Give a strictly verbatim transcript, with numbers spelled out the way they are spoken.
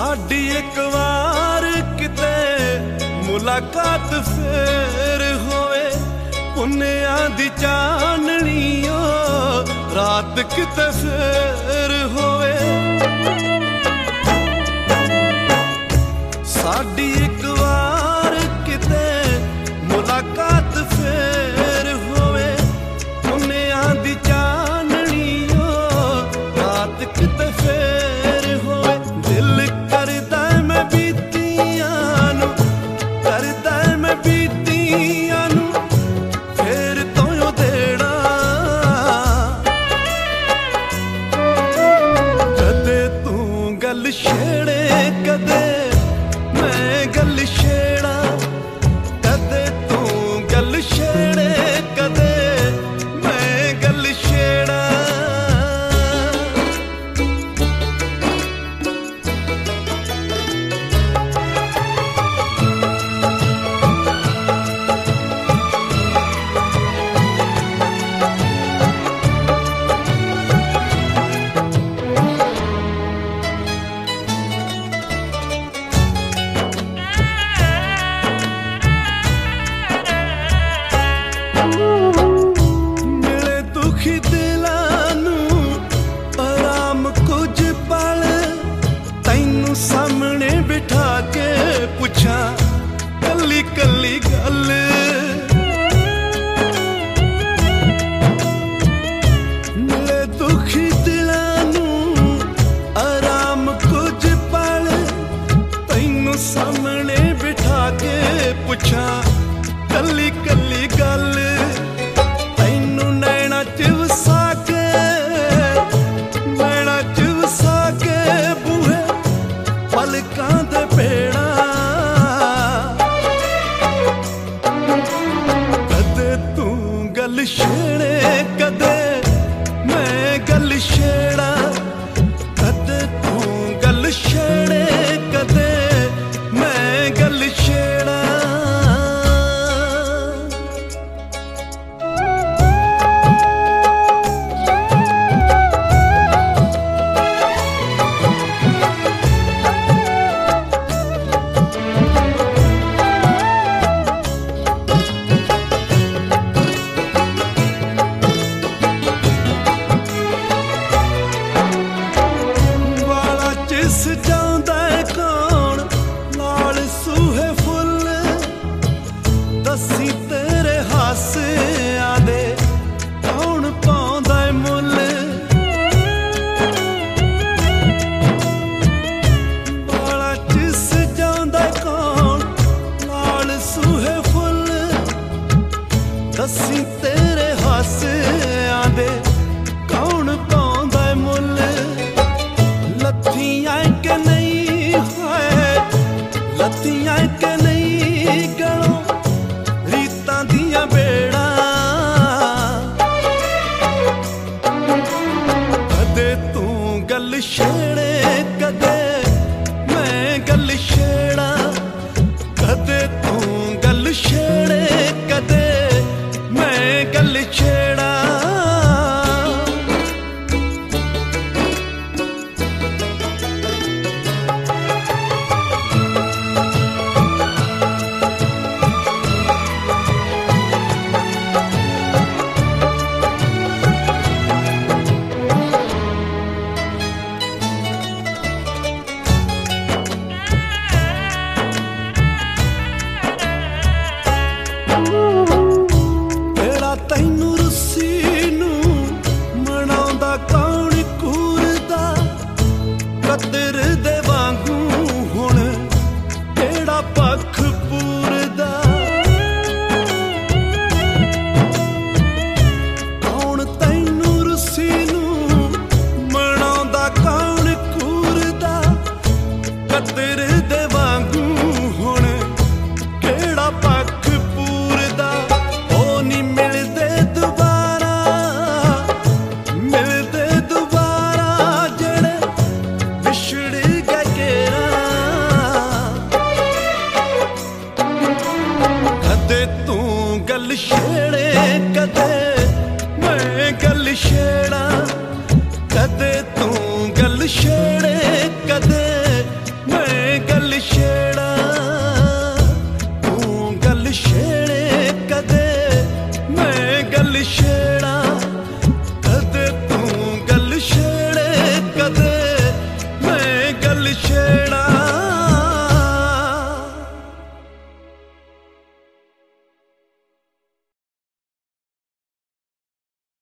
साडी एक बार किते मुलाकात फेर होवे, पुन्निया दी चानणियो रात किते फेर होवे। साडी एक बार किते मुलाकात फेर होवे, पुन्निया दी चानणियो रात किते फेर होवे। दिल करदा मैं बीतियां नू, करदा मैं बीतियां नू फेर तो देड़ा। कदे तू गल छेड़े कदे मैं गल छेड़ा, कदे तू गल छेड़े कदे मैं गल छेड़ा। सामने बिठा के पूछा कली कली गल, मिले दुखी दिलां नू आराम कुछ पल। तैनू सामने बिठा के पूछा कली कली गल। तैनू नैना च वसा के, नैना च वसा के बूहे पलकां दे पेड़ा। कदे तू गल छेड़े कदे मैं गल छेड़ा, कदे तू गल छेड़े कदे मैं गल छेड़ा। सजाउंदा कौन नाल सूहे फुल, दसी तेरे हासियां दे कौन पाउंदा मुल। बाला च सजाउंदा कौन नाल सूहे फुल, दसी तेरे हासियां दे कौन पाउंदा मुल। लत्थियां के नहीं है, लत्थियां के नहीं गलों रीतां दियां बेड़ा। कदे तू गल छेड़े कदे मैं गल छेड़ा, कदे तू गल छेड़े कदे मैं गल छेड़ा। तैनू रुस्सी नू मनाउंदा कौन कूरदा, कदर दे वांगू हुण केड़ा पख पूरदा। कौन तैनू रुस्सी नू मनाउंदा कौन कूरदा, कदर दे वांगू हुण केड़ा पख पूरदा। ओ नी मिलदे दुबारा, मिलदे दुबारा जेड़े विछड़ गए केरा। कदे तू गल छेड़े कदे मैं गल छेड़ा,